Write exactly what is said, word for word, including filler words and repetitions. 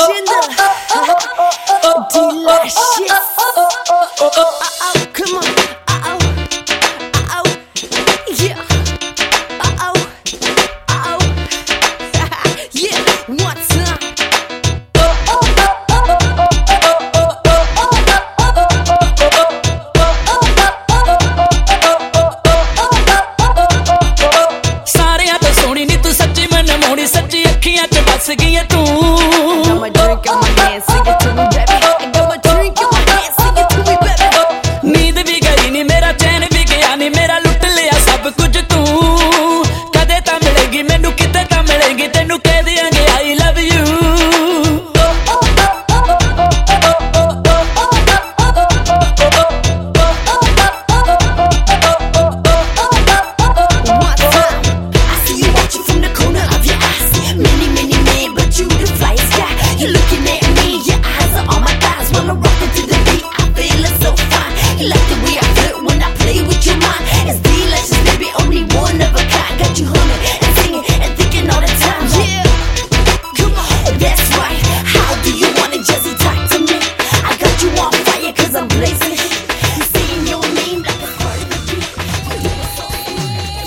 Agenda. Delicious. Uh-oh, come on. Uh-oh. Uh-oh. Yeah. Uh-oh. Uh-oh. Yeah. One time. सारियां तो सोहनी नी तू सच्ची मन मोड़ी सच्ची अखियां च बस गई तू